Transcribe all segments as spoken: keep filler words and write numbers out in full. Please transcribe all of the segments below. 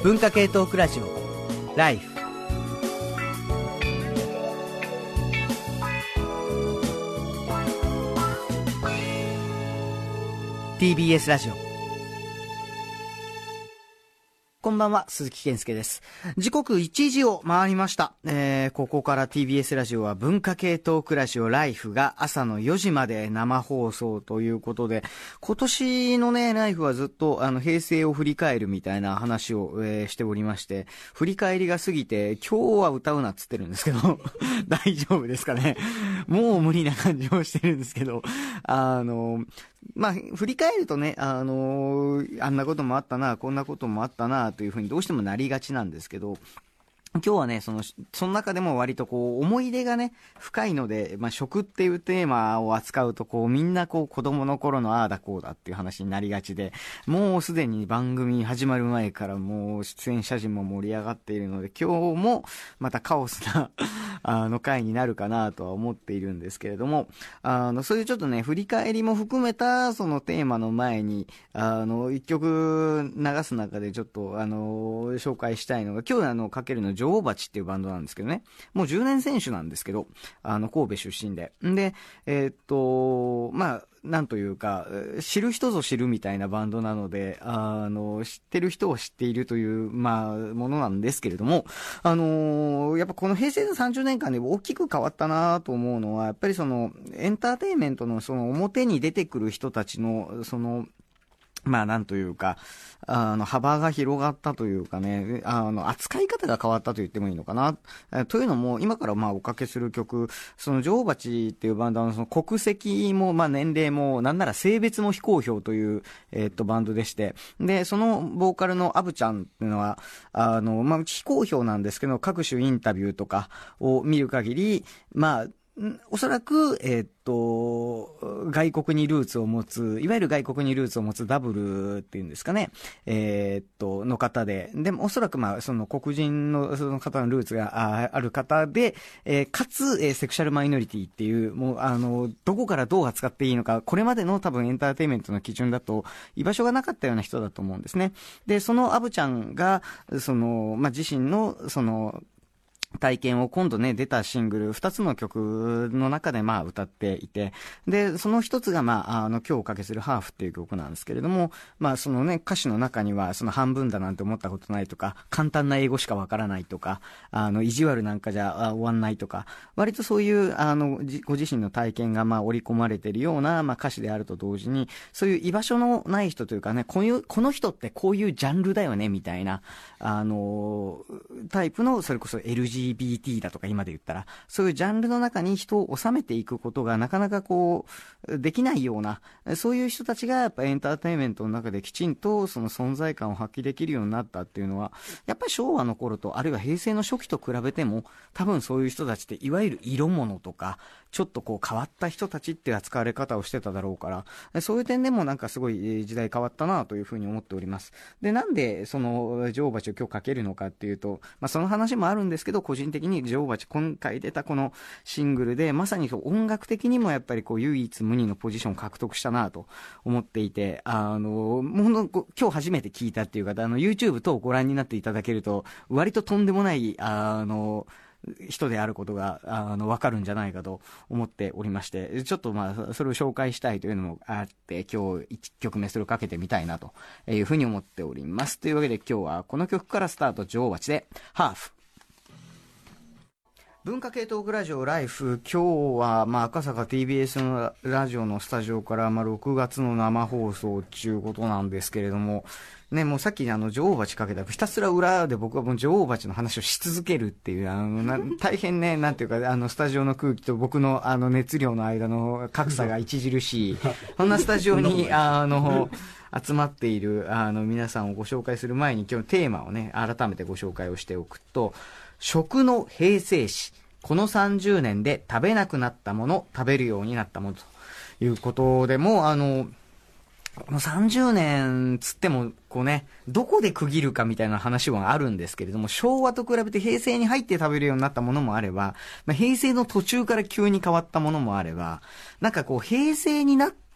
文化系トークラジオライフ。ティービーエス ラジオ。こんばんは、鈴木健介です。時刻いちじを回りました。えー、ここから ティービーエス ラジオは文化系トークラジオライフが朝のよじまで生放送ということで、今年のね、ライフはずっとあの平成を振り返るみたいな話を、えー、しておりまして、振り返りが過ぎて、今日は歌うなっつってるんですけど、大丈夫ですかね。もう無理な感じをしてるんですけど、あの、まあ、振り返るとね、あのー、あんなこともあったな、こんなこともあったな、というふうにどうしてもなりがちなんですけど、今日はね、その、その中でも割とこう、思い出がね、深いので、まあ、食っていうテーマを扱うと、こう、みんなこう、子供の頃のああだこうだっていう話になりがちで、もうすでに番組始まる前からもう、出演者陣も盛り上がっているので、今日もまたカオスな、あの、回になるかなとは思っているんですけれども、あの、そういうちょっとね、振り返りも含めた、そのテーマの前に、あの、一曲流す中でちょっと、あの、紹介したいのが、今日あの、かけるの女王蜂っていうバンドなんですけどね。もうじゅうねん選手なんですけど、あの、神戸出身で。んで、えー、っと、まあ、なんというか、知る人ぞ知るみたいなバンドなので、あの、知ってる人を知っているという、まあ、ものなんですけれども、あの、やっぱこの平成のさんじゅうねんかんで大きく変わったなと思うのは、やっぱりその、エンターテインメントのその表に出てくる人たちの、その、まあなんというか、あの、幅が広がったというかね、あの、扱い方が変わったと言ってもいいのかな。というのも、今からまあおかけする曲、その女王蜂っていうバンドのその国籍も、まあ年齢も、なんなら性別も非公表という、えっと、バンドでして、で、そのボーカルのアブちゃんっていうのは、あの、まあ非公表なんですけど、各種インタビューとかを見る限り、まあ、おそらく、えーっと、外国にルーツを持つ、いわゆる外国にルーツを持つダブルっていうんですかね、えーっと、の方で、でもおそらくまあ、その黒人のその方のルーツが あ, ある方で、えー、かつ、えー、セクシャルマイノリティっていう、もう、あの、どこからどう扱っていいのか、これまでの多分エンターテインメントの基準だと、居場所がなかったような人だと思うんですね。で、そのアブちゃんが、その、まあ、自身の、その、体験を今度ね、出たシングル、二つの曲の中でまあ歌っていて、で、その一つがまあ、あの、今日おかけするハーフっていう曲なんですけれども、まあそのね、歌詞の中にはその半分だなんて思ったことないとか、簡単な英語しかわからないとか、あの、意地悪なんかじゃ終わんないとか、割とそういう、あの、ご自身の体験がまあ織り込まれているような、まあ歌詞であると同時に、そういう居場所のない人というかね、こういう、この人ってこういうジャンルだよね、みたいな、あの、タイプの、それこそ エルジービーティーエルジービーティー だとか今で言ったら、そういうジャンルの中に人を収めていくことがなかなかこう、できないような、そういう人たちがやっぱエンターテインメントの中できちんとその存在感を発揮できるようになったっていうのは、やっぱり昭和の頃と、あるいは平成の初期と比べても、多分そういう人たちっていわゆる色物とか、ちょっとこう変わった人たちっていう扱われ方をしてただろうから、そういう点でもなんかすごい時代変わったなというふうに思っております。で、なんでその女王蜂を今日かけるのかっていうと、まあその話もあるんですけど、個人的に女王蜂今回出たこのシングルでまさに音楽的にもやっぱりこう唯一無二のポジションを獲得したなと思っていて、あのもう今日初めて聞いたっていう方、あの YouTube 等をご覧になっていただけると割ととんでもないあの人であることがあの分かるんじゃないかと思っておりまして、ちょっとまあそれを紹介したいというのもあって、今日いっきょくめそれをかけてみたいなというふうに思っております。というわけで今日はこの曲からスタート、女王蜂でハーフ。文化系トークラジオライフ、今日はまあ赤坂 ティービーエス のラジオのスタジオからまあろくがつの生放送っていうことなんですけれどもね、もうさっきあの女王蜂かけたひたすら裏で僕はもう女王蜂の話をし続けるっていうあのな大変ね、なんていうかあのスタジオの空気と僕のあの熱量の間の格差が著しいそんなスタジオにあの集まっているあの皆さんをご紹介する前に今日のテーマをね改めてご紹介をしておくと、食の平成史、このさんじゅうねんで食べなくなったもの、食べるようになったものということで、もうあのこのさんじゅうねんつってもこうね、どこで区切るかみたいな話はあるんですけれども、昭和と比べて平成に入って食べるようになったものもあれば、まあ、平成の途中から急に変わったものもあれば、なんかこう平成になっ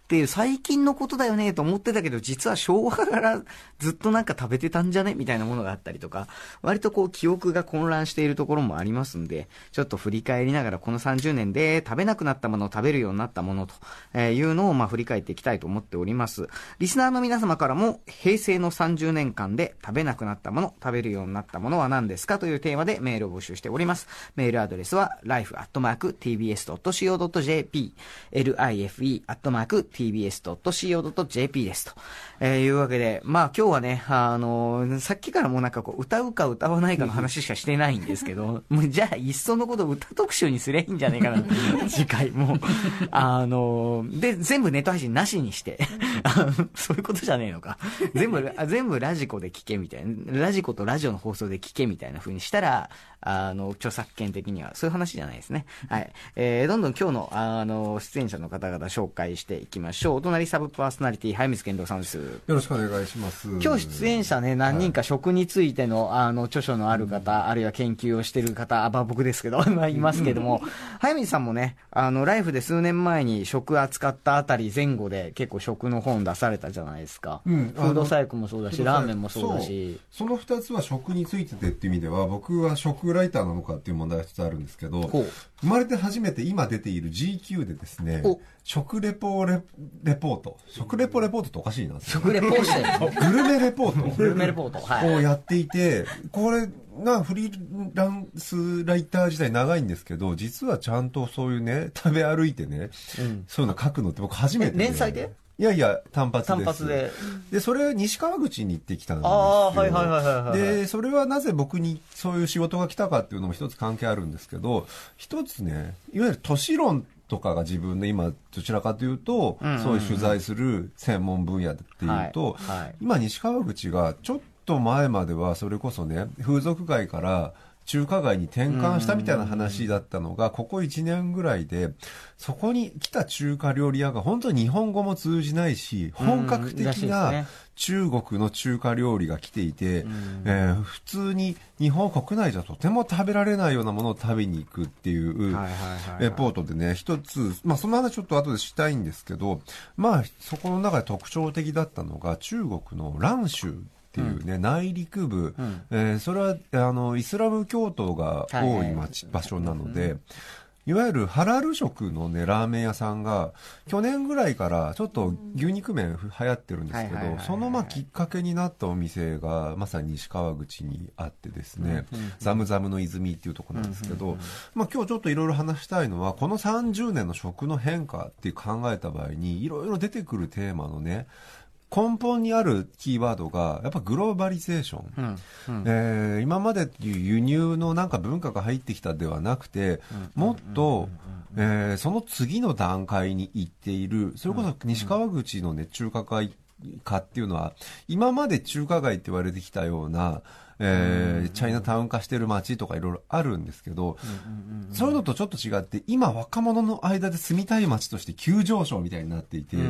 って最近のことだよねと思ってたけど、実は昭和からずっとなんか食べてたんじゃねみたいなものがあったりとか、割とこう記憶が混乱しているところもありますんで、ちょっと振り返りながらこのさんじゅうねんで食べなくなったものを食べるようになったものというのをまあ振り返っていきたいと思っております。リスナーの皆様からも平成のさんじゅうねんかんで食べなくなったもの、食べるようになったものは何ですかというテーマでメールを募集しております。メールアドレスは ライフ アットマーク ティービーエス ドット シーオー ドット ジェーピー ライフ アットマーク ティービーエス ドット シーオー ドット ジェーピー ですと、えー、いうわけで、まあ今日はね、あのー、さっきからもうなんかこう歌うか歌わないかの話しかしてないんですけどもうじゃあいっそのこと歌特集にすりゃいいんじゃねえかな次回もあのー、で全部ネット配信なしにしてそういうことじゃねえのか全部全部ラジコで聞けみたいな、ラジコとラジオの放送で聞けみたいな風にしたら、あの著作権的にはそういう話じゃないですね。はい、えー、どんどん今日のあの出演者の方々紹介していきましょう。お隣サブパーソナリティ早水健郎さんです。よろしくお願いします。 今日出演者ね、何人か食についてのあの著書のある方、うん、あるいは研究をしている方、あ、まあ、僕ですけどいますけども、うん、早水さんもね、あのライフで数年前に食扱ったあたり前後で結構食の本出されたじゃないですか。うん、フードサイクもそうだし、ラーメンもそうだし、 そのふたつは食についててっていう意味では、僕は食ライターなのかっていう問題が一つあるんですけど、生まれて初めて今出ている ジーキュー でですね、食レポレレポート、食レポレポートっておかしいな、 食レポしてグルメレポートグルメレポート、はい、 をやっていて、これがフリーランスライター時代長いんですけど、実はちゃんとそういうね、食べ歩いてね、うん、そういうの書くのって僕初めて、ね、 連載でいやいや単発です。 単発で。 で、それ西川口に行ってきたんですよ。 ああ、はいはいはいはい、はい。 で、それはなぜ僕にそういう仕事が来たかっていうのも一つ関係あるんですけど、一つね、いわゆる都市論とかが自分で今どちらかというと、うんうんうん、そういう取材する専門分野っていうと、はいはい、今西川口がちょっと前まではそれこそね、風俗街から中華街に転換したみたいな話だったのが、ここいちねんぐらいでそこに来た中華料理屋が本当に日本語も通じないし、本格的な中国の中華料理が来ていて、えー、普通に日本国内じゃとても食べられないようなものを食べに行くっていうレポートでね、一つ、まあその話ちょっと後でしたいんですけど、まあそこの中で特徴的だったのが中国の蘭州っていうね、うん、内陸部、うん、えー、それはあのイスラム教徒が多い町、はい、場所なので、いわゆるハラル食のねラーメン屋さんが去年ぐらいからちょっと牛肉麺流行ってるんですけど、そのまあきっかけになったお店がまさに西川口にあってですね、うんうんうん、ザムザムの泉っていうところなんですけど、うんうんうん、まあ今日ちょっといろいろ話したいのは、このさんじゅうねんの食の変化って考えた場合にいろいろ出てくるテーマのね、根本にあるキーワードがやっぱグローバリゼーション、うんうん、えー、今までっていう輸入のなんか文化が入ってきたではなくて、うん、もっと、うん、えー、その次の段階に行っている、それこそ西川口のね中華街化っていうのは今まで中華街って言われてきたような、えー、チャイナタウン化してる街とかいろいろあるんですけど、うんうんうん、そういうのとちょっと違って今若者の間で住みたい街として急上昇みたいになっていて、うん、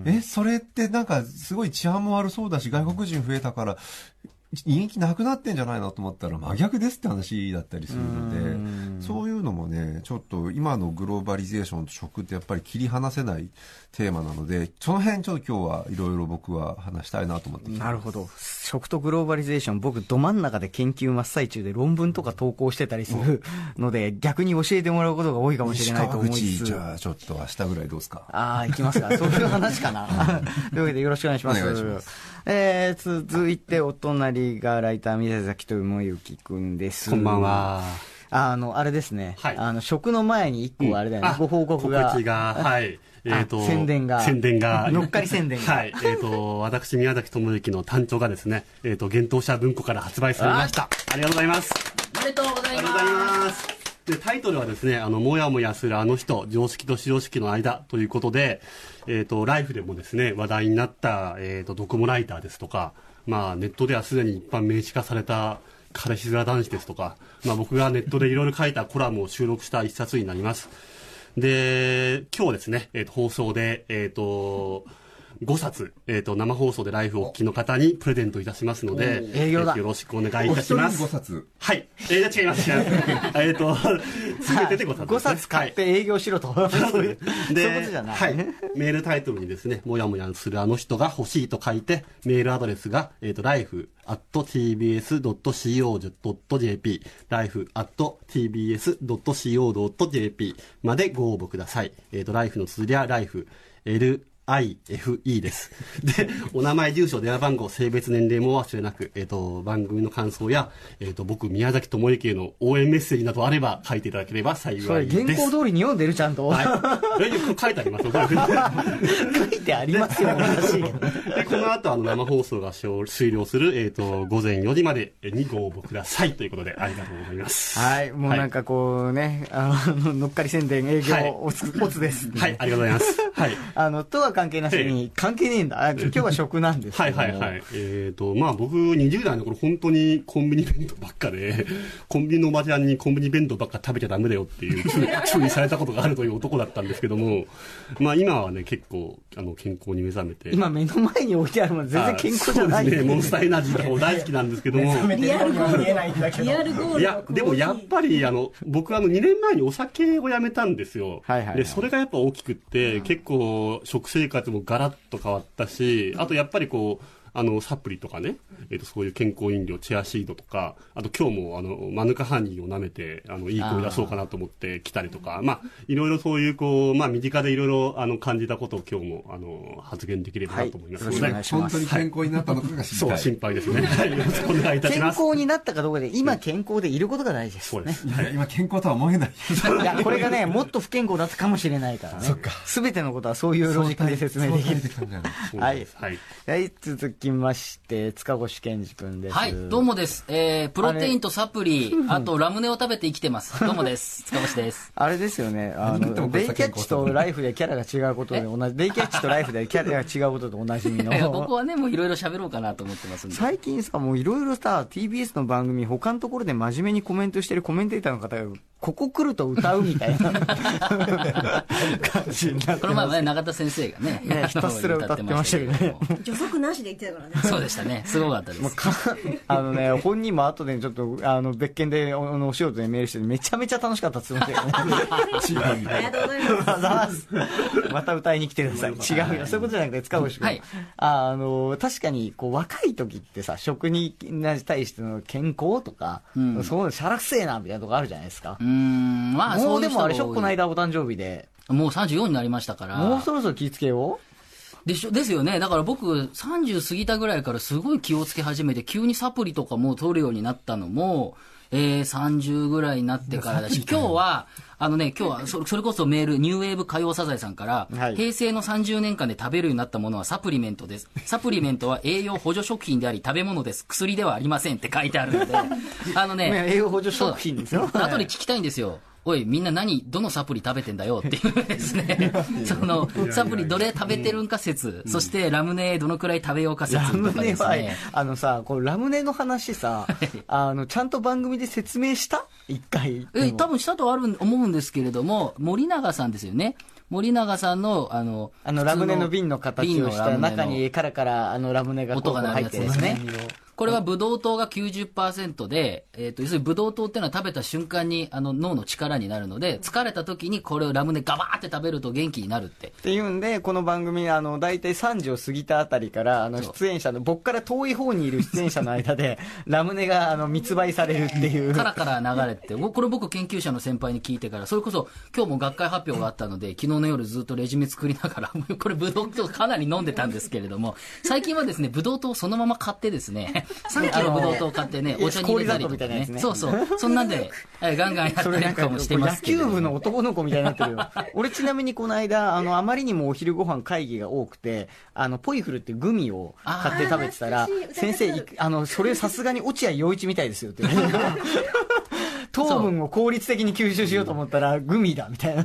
えそれってなんかすごい治安も悪そうだし外国人増えたから人気なくなってんじゃないのと思ったら真逆ですって話だったりするので、うん、そういうのもねちょっと今のグローバリゼーションと食ってやっぱり切り離せないテーマなので、その辺ちょっと今日はいろいろ僕は話したいなと思ってきてます。 なるほど。食とグローバリゼーション、僕ど真ん中で研究真っ最中で論文とか投稿してたりするので、逆に教えてもらうことが多いかもしれないと思いつつ、 西川口じゃあちょっと明日ぐらいどうですか。 ああ、行きますか。そういう話かな。というわけでよろしくお願いします。お願いします。えー、続いてお隣がライター宮崎智之くんです。 こんばんは。 あのあれですね、はい、あの食の前に一個あれだよね、うん、ご報告が告知が、はい、えー、と宣伝が宣伝が乗っかり宣伝が、 はい、えー、と私宮崎智之の単調がですね、えー、と幻冬舎文庫から発売されました。 あ, ありがとうございます。 おめでとうございます。 でタイトルはですね、あのもやもやするあの人、常識と非常識の間ということで、えー、とライフでもですね話題になった、えー、とドコモライターですとか、まあ、ネットではすでに一般名詞化された彼氏面男子ですとか、まあ、僕がネットでいろいろ書いたコラムを収録した一冊になります。で今日ですね、えー、と放送で、えーとごさつ、えっ、と、生放送でライフをお聞きの方にプレゼントいたしますので、 営業だえーよろしくお願いいたします。 ごさつ。 はい。えー、違います。違います。えっと、すべてでごさつです、ね。 ごさつ買って営業しろと。はい、そういう、そういうことじゃない。 はい。メールタイトルにですね、もやもやするあの人が欲しいと書いて、メールアドレスが、えっ、と、ライフアットティービーエスドットシーオードットジェーピー、ライフアットティービーエスドットシーオードットジェーピー までご応募ください。えっ、と、ライフの綴りは、ライフ、L、アイエフイー です。で、お名前、住所、電話番号、性別、年齢も忘れなく、えっ、と、番組の感想や、えっ、と、僕、宮崎智之への応援メッセージなどあれば書いていただければ幸いです。 それ、原稿通りに読んでるちゃんと。 はい。え、書いてありますよ。 書いてありますよ。おかしいけど。 で、この後、あの、生放送が終了する、えっ、と、ごぜんよじまでにご応募ください。ということで、ありがとうございます。 はい。もうなんかこうね、あの、乗っかり宣伝、営業、はい、おつ、おつです、ね。 はい、ありがとうございます。はい。 あの、とは関係なしに、関係ねえんだ。今日は食なんですけども。 はいはいはい。えっ、ー、と、まあ僕、にじゅう代の頃、本当にコンビニ弁当ばっかで、コンビニのおばちゃんにコンビニ弁当ばっか食べちゃダメだよっていう注意されたことがあるという男だったんですけども、まあ今はね、結構、あの、健康に目覚めて。 今目の前に置いてあるもの全然健康じゃない。 そうですね、モンスターエナジーとかも大好きなんですけども。 リアルゴール見えないんだけど。リアルゴール。 いや、でもやっぱり、あの、僕あの、にねんまえにお酒をやめたんですよ。 はいはいはい、 で、それがやっぱ大きくって、うん、結構、食生活もガラッと変わったし、あとやっぱりこう、あの、サプリとかね、えっ、ー、と、そういう健康飲料、チェアシードとか、あと今日も、あの、マヌカハニーを舐めて、あの、いい声出そうかなと思って来たりとか、まあ、いろいろそういう、こう、まあ、身近でいろいろ、あの、感じたことを今日も、あの、発言できればなと思いますので、はい、 本当に健康になったのかが心配、 はい、そう、心配ですね。はい、よろしくお願いいたします。 健康になったかどうかで、今健康でいることが大事です、ね。そうです。 いや、今健康とは思えない。 いや、これがね、もっと不健康だったかもしれないからね。 そっか。 すべてのことはそういうロジックで説明できる。はい。 はい。 はい、続きまして、塚越健二君です。 はい、どうもです。えー、プロテインとサプリ、あ, あとラムネを食べて生きてます。どうもです。塚越です。 あれですよね、あの、デイキャッチとライフでキャラが違うことで同じ、デイキャッチとライフでキャラが違うことでおなじみの。 僕はね、もういろいろ喋ろうかなと思ってますんで。 最近さ、もういろいろさ、ティービーエス の番組、他のところで真面目にコメントしてるコメンテーターの方が、ここ来ると歌うみたいな感じになってます。 この前はね、永田先生がね、 ねひたすら歌ってましたけどね。 助足なしで言ってたからね。 そうでしたね。すごかったです。 もうかあのね、本人も後でちょっと、あの、別件でお、お仕事でメールして、めちゃめちゃ楽しかったって言ってましたけどね。 ありがとうございます。 また歌いに来てください。違うよ。そういうことじゃなくて、塚越君。はい。あ、あの、確かに、こう、若い時ってさ、食に対しての健康とか、うん、そういうのしゃらくせえな、みたいなとこあるじゃないですか。 うん、まあ、 もうでもあれしょ、この間お誕生日で。 もうさんじゅうよんになりましたから。 もうそろそろ気ぃつけよう。 でしょ、ですよね。だから僕、さんじゅう過ぎたぐらいからすごい気をつけ始めて、急にサプリとかも取るようになったのも、えー、さんじゅうぐらいになってからだし、今日は、あのね、今日はそ、それこそメール、ニューウェーブ歌謡サザエさんから、はい、平成のさんじゅうねんかんで食べるようになったものはサプリメントです。サプリメントは栄養補助食品であり、食べ物です。薬ではありませんって書いてあるので、あのね、 栄養補助食品ですよ。 後で聞きたいんですよ。おい、みんな何、どのサプリ食べてんだよっていうですね。その、サプリどれ食べてるんか説、うん、そしてラムネどのくらい食べようか説とかですね。ラムネは、 あのさ、これラムネの話さ、あの、ちゃんと番組で説明した一回。 え、多分したとある思うんですけれども、森永さんですよね。森永さんの、あの、 あの、ラムネの瓶の形をした中にカラカラ、あの、ラムネが音が鳴るやつですね。これはブドウ糖が きゅうじゅっパーセント で、えっと、要するにブドウ糖っていうのは食べた瞬間にあの脳の力になるので、疲れた時にこれをラムネガバーって食べると元気になるって。 っていうんで、この番組、あの、だいたいさんじを過ぎたあたりから、あの、出演者の、僕から遠い方にいる出演者の間で、ラムネが、あの、密売されるっていう。 カラカラ流れて、これ僕研究者の先輩に聞いてから、それこそ今日も学会発表があったので、昨日の夜ずっとレジュメ作りながら、これブドウ糖かなり飲んでたんですけれども、最近はですね、ブドウ糖をそのまま買ってですね、さんキロブドウ糖を買ってね、お茶に入れたりとかね。そうそう。そんなんで、ガンガンやったりとかもしてますけど。 野球部の男の子みたいになってるよ。俺ちなみにこの間、あの、あまりにもお昼ご飯会議が多くて、あの、ポイフルっていうグミを買って食べてたら、先生、あの、それさすがに落合陽一みたいですよって。糖分を効率的に吸収しようと思ったら、グミだ、みたいな。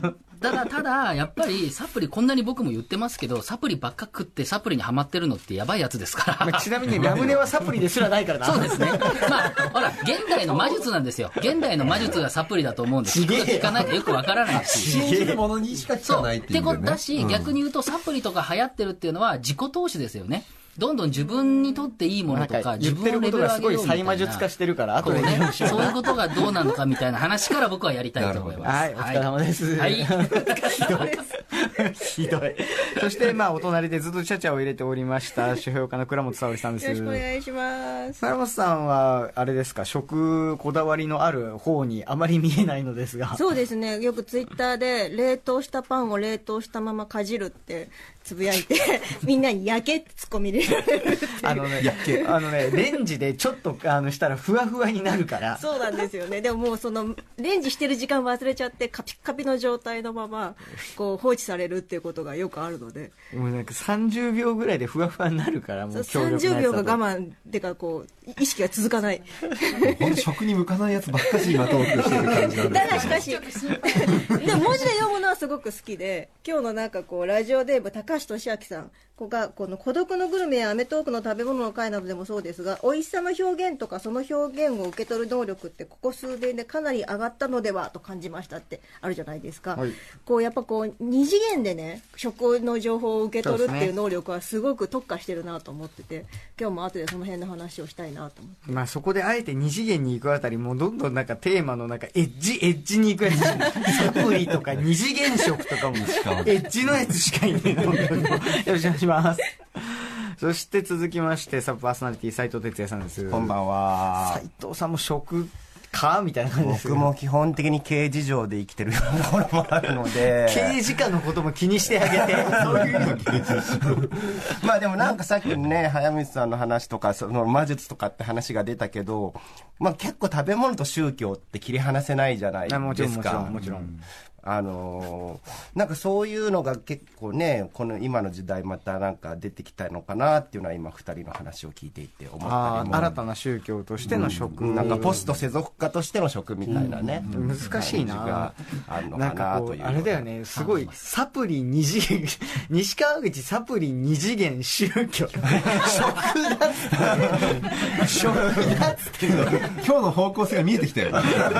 ただ、ただ、やっぱりサプリ、こんなに僕も言ってますけど、サプリばっか食ってサプリにはまってるのってやばいやつですから。 まあ、ちなみにラムネはサプリですらないからな。 そうですね。まあ、ほら、現代の魔術なんですよ。現代の魔術がサプリだと思うんです。聞くか聞かないかよくわからないし。 信じるものにしか聞かないっていう、ね。 ってことだし、うん、逆に言うとサプリとか流行ってるっていうのは自己投資ですよね。どんどん自分にとっていいものとか、自分のレベルを上げようみたいな。言ってることがすごいサイマ術化してるから、後でね、そういうことがどうなのかみたいな話から僕はやりたいと思います。 はい、お疲れ様です。 はい。 ひどい。ひどい。そして、まあ、お隣でずっとチャチャを入れておりました、書評家の倉本沙織さんです。 よろしくお願いします。 倉本さんは、あれですか、食こだわりのある方にあまり見えないのですが。 そうですね。よくツイッターで、冷凍したパンを冷凍したままかじるって、つぶやいてみんなに焼けってツッコミ入れられるっていうあのねあのねレンジでちょっとあのしたらふわふわになるから。 そうなんですよね。でももうそのレンジしてる時間忘れちゃってカピッカピの状態のままこう放置されるっていうことがよくあるので、 もうなんかさんじゅうびょうぐらいでふわふわになるから、もう強力なやつだとさんじゅうびょうが我慢ってかこう意識が続かない。 本当食に向かないやつばっかし今トークしてる感じなんですただしかしでも文字で読むのはすごく好きで、今日のなんかこうラジオデーブ高橋俊明さんこがこの孤独のグルメやアメトークの食べ物の会などでもそうですが、美味しさの表現とかその表現を受け取る能力ってここ数年でかなり上がったのではと感じましたってあるじゃないですか、はい、こうやっぱこう二次元でね食の情報を受け取るっていう能力はすごく特化してるなと思ってて、今日も後でその辺の話をしたいなと思って、 まあ、そこであえて二次元に行くあたりもうどんどんなんかテーマのなんかエッジエッジに行くやつサプリとか二次元食とかもエッジのやつしかいないの。よろしくお願いします。そして続きましてサブパーソナリティ斉藤哲也さんです。 こんばんは。 斉藤さんも食かみたいな感じです。 僕も基本的に刑事上で生きてるようなところもあるので刑事課のことも気にしてあげてそういう意味の刑事まあでもなんかさっきのね早水さんの話とかその魔術とかって話が出たけど、まあ結構食べ物と宗教って切り離せないじゃないですか。 もちろんもちろんもちろん、うんあのー、なんかそういうのが結構ねこの今の時代またなんか出てきたのかなっていうのは今ふたりの話を聞いていて思ったりも、 新たな宗教としての食、 うん、なんかポスト世俗化としての食みたいなね、 うん、難しいなあるのかなという。 あれだよねすごいサプリ二次元西川口サプリ二次元宗教食だっ食だっつって今日の方向性が見えてきたよ、うん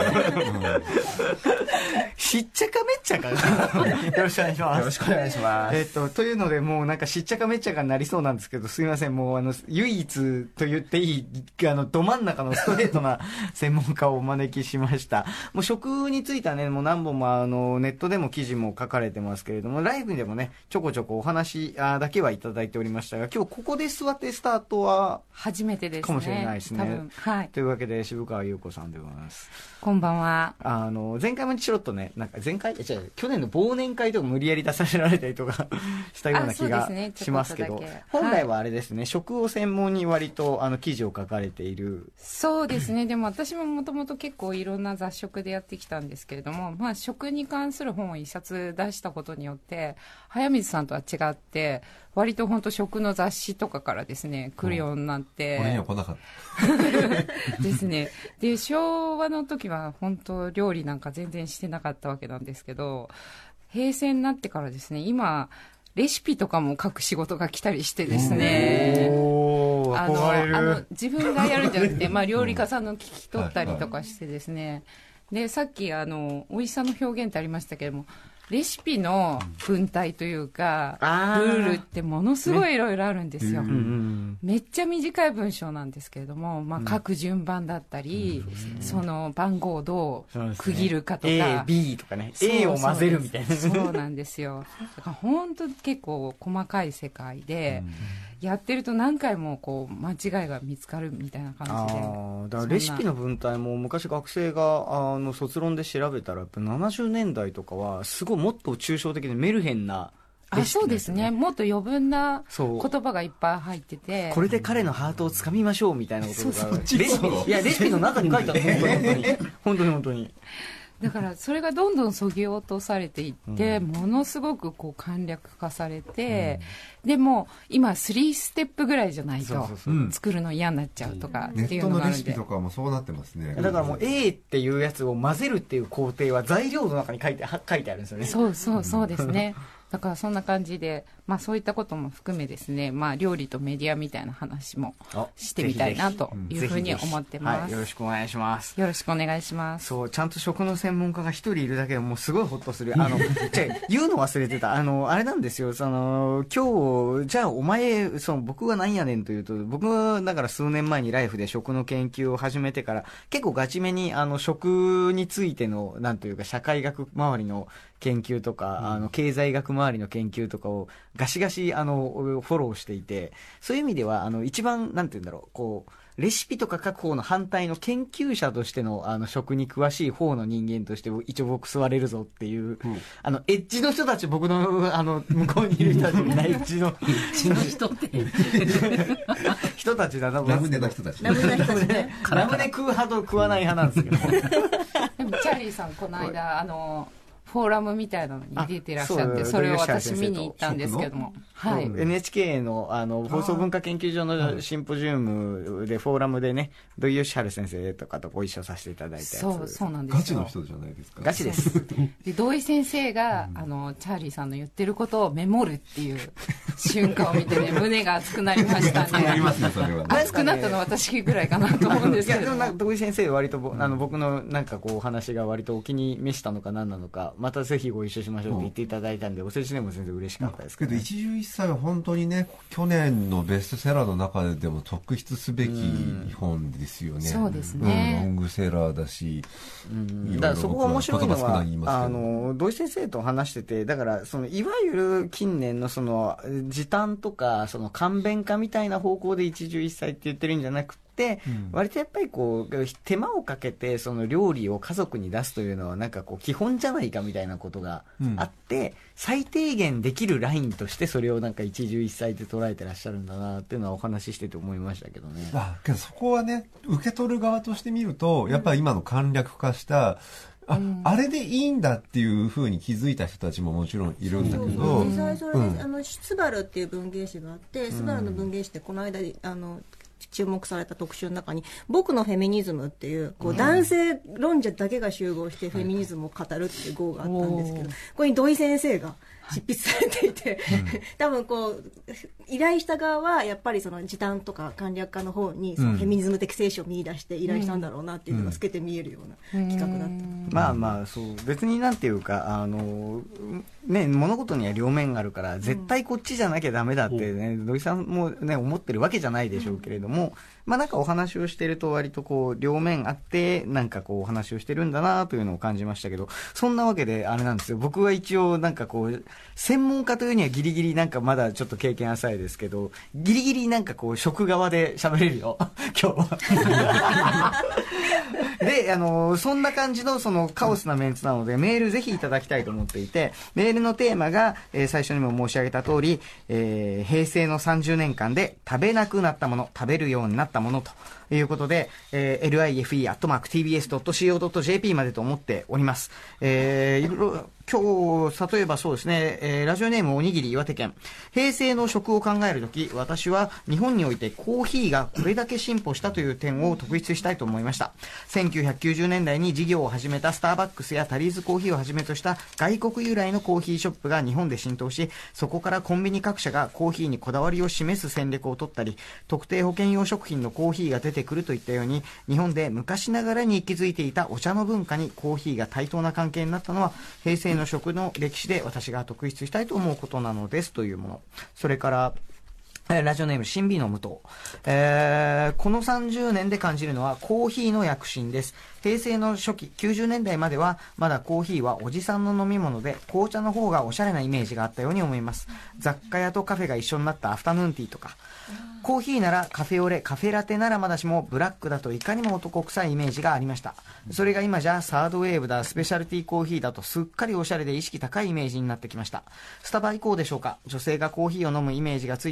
しっちゃかめっちゃかよろしくお願いします。 よろしくお願いします。 えっと、というので、もうなんかしっちゃかめっちゃかになりそうなんですけど、すいません、もうあの、唯一と言っていい、あの、ど真ん中のストレートな専門家をお招きしました。もう食についてはね、もう何本もあの、ネットでも記事も書かれてますけれども、ライブでもね、ちょこちょこお話だけはいただいておりましたが、今日ここで座ってスタートは、 初めてですね。 かもしれないですね。 多分。はい。 というわけで、渋川優子さんでございます。 こんばんは。 あの、前回もちょろっとね、なんか前回、じゃ去年の忘年会とか無理やり出させられたりとかしたような気がしますけど、本来はあれですね、はい、食を専門に割とあの記事を書かれている。 そうですね。でも私ももともと結構いろんな雑食でやってきたんですけれども、まあ食に関する本を一冊出したことによって早水さんとは違って割と本当食の雑誌とかからですね来るようになって、 うん、俺には来なかったですね。で昭和の時は本当料理なんか全然してなかったわけなんですけど、平成になってからですね今レシピとかも書く仕事が来たりしてですね、あのあの自分がやるんじゃなくて、まあ、料理家さんの聞き取ったりとかしてですね、でさっきあの美味しさの表現ってありましたけれども、レシピの文体というか、うん、ルールってものすごいいろいろあるんですよ、ね、めっちゃ短い文章なんですけれども、まあ、書く順番だったり、うん、その番号をどう区切るかとか、ね、 A、ビー とかね A を混ぜるみたいな。 そうなんですよ。だから本当結構細かい世界で、うんやってると何回もこう間違いが見つかるみたいな感じで。 あだからレシピの文体も昔学生があの卒論で調べたらやっぱななじゅうねんだいとかはすごいもっと抽象的でメルヘンなレシピ、ね、 あそうですね。もっと余分な言葉がいっぱい入ってて、 これで彼のハートをつかみましょうみたいなことがレシピいやレシピの中に書いてある本当に本当に本当にだからそれがどんどんそぎ落とされていって、うん、ものすごくこう簡略化されて、うん、でも今スリーステップぐらいじゃないと作るの嫌になっちゃうとかっていうのがあるんで、ネットのレシピとかもそうなってますね。 だからもう A っていうやつを混ぜるっていう工程は材料の中に書いて書いてあるんですよね。 そうそうそうですね。だからそんな感じで、まあ、そういったことも含めですね、まあ、料理とメディアみたいな話もしてみたいなというふうに思ってます。 はい、よろしくお願いします。 よろしくお願いします。 そう、ちゃんと食の専門家が一人いるだけでもうすごいホッとする。あの、じゃ言うの忘れてた。あの、あれなんですよ。その、今日、じゃあお前、その、僕はなんやねんというと、僕はだから数年前にライフで食の研究を始めてから、結構ガチめに、あの、食についての、なんというか、社会学周りの研究とか、うん、あの経済学周りの研究とかをガシガシあのフォローしていて、そういう意味ではあの一番なんて言うんだろう、こうレシピとか書く方の反対の研究者としてのあの食に詳しい方の人間として一応僕座れるぞっていう、うん、あのエッジの人たち、僕のあの向こうにいる人たちみんなエッジのエッジの人って人たちだな。 ラムネの人たち。 ラムネの人たちね。 ラムネ食う派と食わない派なんですけど。 でもチャーリーさんこの間あのフォーラムみたいなのに出てらっしゃって、それを私見に行ったんですけども、 はい、エヌエイチケー の, あの放送文化研究所のシンポジウムでフォーラムでね、土井善晴先生とかとご一緒させていただいたやつ。 そうそうなんですよ。 ガチの人じゃないですか。 ガチです。 で土井先生が、うん、あのチャーリーさんの言ってることをメモるっていう瞬間を見てね、胸が熱くなりましたね。 ありますね、それは、ね。 熱くなったのは私ぐらいかなと思うんですけど。いやでもなんか土井先生割とぼ、あの僕のなんかこう話が割とお気に召したのか何なのか、またぜひご一緒しましょうって言っていただいたんで、お世辞でも全然嬉しかったですけど、ね、 けど一汁一菜は本当にね、去年のベストセラーの中でも特筆すべき本ですよね。 そうですね、 うん、ロングセラーだし、 うん、だからそこが面白いのは、あの土井先生と話してて、だからそのいわゆる近年のその時短とかその簡便化みたいな方向で一汁一菜って言ってるんじゃなくて、で割とやっぱりこう手間をかけてその料理を家族に出すというのはなんかこう基本じゃないかみたいなことがあって、うん、最低限できるラインとしてそれをなんか一汁一菜で捉えてらっしゃるんだなっていうのはお話ししてて思いましたけどね。 あけどそこはね、受け取る側として見るとやっぱり今の簡略化したあ、うん、あれでいいんだっていうふうに気づいた人たちももちろんいるんだけど、 実際それで、うん、あのスバルっていう文芸誌があって、スバルの文芸誌ってこの間あの注目された特集の中に僕のフェミニズムっていう、こう男性論者だけが集合してフェミニズムを語るっていう号があったんですけど、ここに土井先生が執筆されていて、多分こう依頼した側はやっぱりその時短とか簡略化の方にそのフェミニズム的精神を見出して依頼したんだろうなっていうのが透けて見えるような企画だった、うんうん、 まあまあそう別になんていうかあのね、物事には両面があるから絶対こっちじゃなきゃダメだってね、うん、土井さんもね思ってるわけじゃないでしょうけれども、まあなんかお話をしてると割とこう両面あってなんかこうお話をしてるんだなというのを感じましたけど、そんなわけであれなんですよ、僕は一応なんかこう専門家というにはギリギリなんかまだちょっと経験浅いですけど、ギリギリなんかこう食側で喋れるよ今日はであのそんな感じのそのカオスなメンツなのでメールぜひいただきたいと思っていて、メールのテーマが、えー、最初にも申し上げた通り、えー、平成のさんじゅうねんかんで食べなくなったもの、食べるようになったものということで、えー、エルアイエフイー アットマーク ティービーエス ドット シーオー ドット ジェーピー までと思っております。えー、いろいろ今日、例えばそうですね、えー、ラジオネームおにぎり岩手県。平成の食を考えるとき、私は日本においてコーヒーがこれだけ進歩したという点を特筆したいと思いました。せんきゅうひゃくきゅうじゅうねんだいに事業を始めたスターバックスやタリーズコーヒーをはじめとした外国由来のコーヒーショップが日本で浸透し、そこからコンビニ各社がコーヒーにこだわりを示す戦略を取ったり、特定保険用食品のコーヒーが出てくるといったように、日本で昔ながらに息づいていたお茶の文化にコーヒーが対等な関係になったのは、平成の食の歴史で私が特筆したいと思うことなのですというもの。それからラジオネーム新美の無糖、えー、このさんじゅうねんで感じるのはコーヒーの躍進です。平成の初期きゅうじゅうねんだいまではまだコーヒーはおじさんの飲み物で紅茶の方がおしゃれなイメージがあったように思います。雑貨屋とカフェが一緒になったアフタヌーンティーとか、コーヒーならカフェオレ、カフェラテならまだしもブラックだといかにも男臭いイメージがありました。それが今じゃサードウェーブだ、スペシャルティーコーヒーだとすっかりおしゃれで意識高いイメージになってきました。スタバ以降でしょうか、女性がコーヒーを飲むイメージがついたのも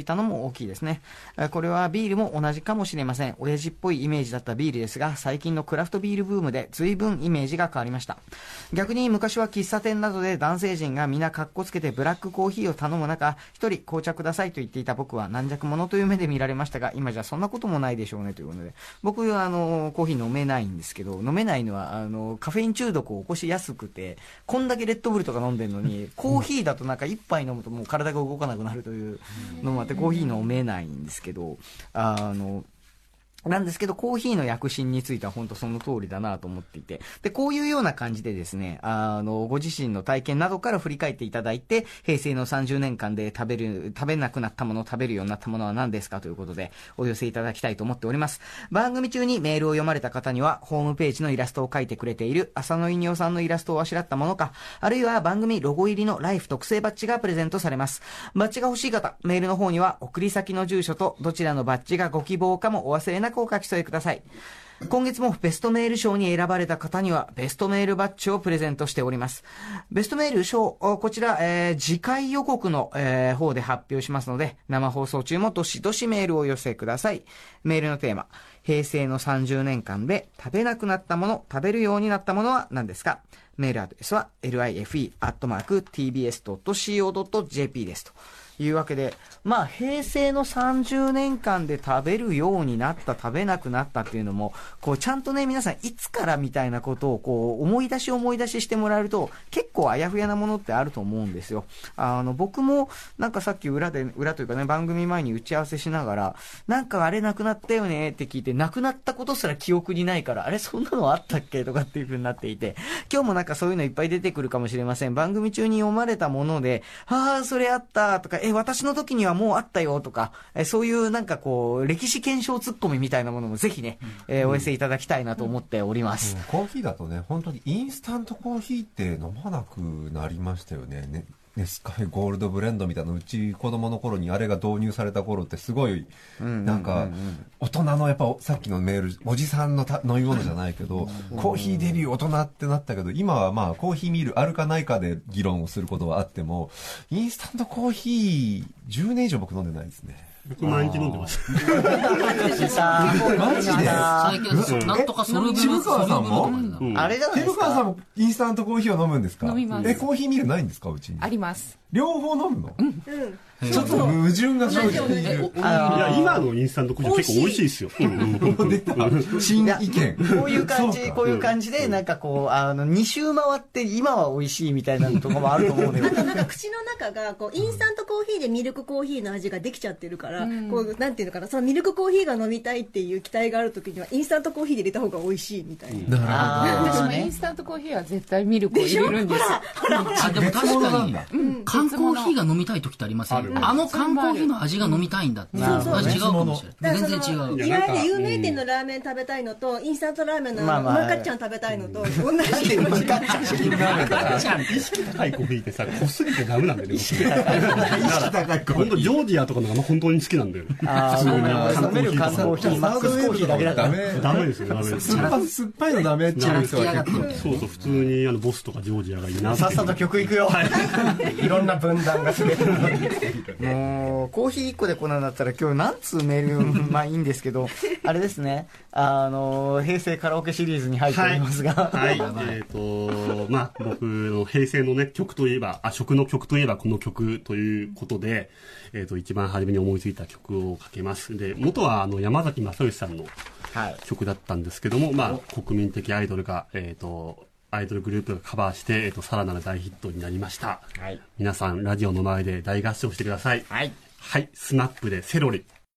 も大きいですね。これはビールも同じかもしれません。親父っぽいイメージだったビールですが、最近のクラフトビールブームで随分イメージが変わりました。逆に昔は喫茶店などで男性陣が皆カッコつけてブラックコーヒーを頼む中、一人紅茶くださいと言っていた僕は軟弱者という目で見られましたが、今じゃそんなこともないでしょうねということで、僕はあのコーヒー飲めないんですけど、飲めないのはあのカフェイン中毒を起こしやすくて、こんだけレッドブルとか飲んでるのにコーヒーだとなんか一杯飲むともう体が動かなくなるというのもあって、コーヒー飲めないんですけど、あのなんですけど、コーヒーの躍進については本当その通りだなと思っていて、で、こういうような感じでですね、あの、ご自身の体験などから振り返っていただいて、平成のさんじゅうねんかんで食べる、食べなくなったもの、食べるようになったものは何ですかということで、お寄せいただきたいと思っております。番組中にメールを読まれた方には、ホームページのイラストを描いてくれている浅野稲夫さんのイラストをあしらったものか、あるいは番組ロゴ入りのライフ特製バッジがプレゼントされます。バッジが欲しい方、メールの方には、送り先の住所とどちらのバッジがご希望かもお忘れなくお書き添えください。今月もベストメール賞に選ばれた方にはベストメールバッジをプレゼントしております。ベストメール賞、こちら、えー、次回予告の、えー、方で発表しますので、生放送中もどしどしメールをお寄せください。メールのテーマ、平成のさんじゅうねんかんで食べなくなったもの、食べるようになったものは何ですか？メールアドレスは エルアイエフイー アットマーク ティービーエス ドット シーオー ドット ジェーピー ですというわけで、まあ平成のさんじゅうねんかんで食べるようになった、食べなくなったっていうのも、こうちゃんとね、皆さんいつからみたいなことをこう思い出し思い出ししてもらえると、結構あやふやなものってあると思うんですよ。あの僕もなんかさっき裏で裏というかね、番組前に打ち合わせしながら、なんかあれなくなったよねって聞いて、なくなったことすら記憶にないから、あれそんなのあったっけとかっていう風になっていて、今日もなんかそういうのいっぱい出てくるかもしれません。番組中に読まれたもので、ああそれあったとか、え私の時にはもうあったよとか、えそういうなんかこう歴史検証ツッコミみたいなものもぜひね、えー、お寄せいただきたいなと思っております、 うん、コーヒーだとね、本当にインスタントコーヒーって飲まなくなりましたよね。ねネスカフェゴールドブレンドみたいな、うち子供の頃にあれが導入された頃ってすごいなんか大人の、やっぱさっきのメール、おじさんのた飲み物じゃないけど、コーヒーデビュー大人ってなったけど、今はまあコーヒーミールあるかないかで議論をすることはあっても、インスタントコーヒーじゅうねん以上僕飲んでないですね。 僕毎日飲んでます。 マジで最近なんとかソルブル渋川さんも、 うん、 あれじゃないです渋川さんもインスタントコーヒーを飲むんですか？ 飲みます。 え、コーヒーミールないんですか？うちにあります。 両方飲むの？ うんちょっと矛盾が生じている。 いや、今のインスタントコーヒー結構美味しいですよ。 出た新意見。 こういう感じ、こういう感じで、なんかこう、あの、に周回って、今は美味しいみたいなのとかもあると思うのよ。 あとなんか口の中が、こう、インスタントコーヒーでミルクコーヒーの味ができちゃってるから、うん、こう、なんていうのかな、そのミルクコーヒーが飲みたいっていう期待があるときには、インスタントコーヒーで入れた方が美味しいみたいな。 なるほど。 私もインスタントコーヒーは絶対ミルクを入れるんですよ。 あ、でも確かに、缶コーヒーが飲みたい時ってありません？あの缶コーヒーの味が飲みたいんだって。味違うかもしれない。全然違う。 いわゆる有名店のラーメン食べたいのと、インスタントラーメンのマカッチャン食べたいのと、同じ。マカッチャン。 意識高いコーヒーってさ、濃すぎてダメなんだよね。意識高いコーヒー。本当ジョージアとかのが本当に好きなんだよ。 ああ、飲める缶コーヒー、マックスコーヒーだけだから。 ダメですよ、ダメです。 酸っぱいのダメっていう人は結構。 そうそう、普通にあのボスとかジョージアがいいな。 さっさと曲いくよ。 いろんな分断がすべて。 もう、コーヒーいっこでこんなんだったら今日何通メール、まあいいんですけど、あれですね、あの、平成カラオケシリーズに入っておりますが。 はい。はい、えっと、まあ僕の平成のね、曲といえば、あ、食の曲といえばこの曲ということで、えっと、一番初めに思いついた曲をかけます。で、元はあの山崎正義さんの曲だったんですけども、まあ国民的アイドルが、えっと、アイドルグループがカバーして、えっと、さらなる大ヒットになりました。はい。皆さん、ラジオの前で大合唱してください。はい。はい。スナップでセロリ。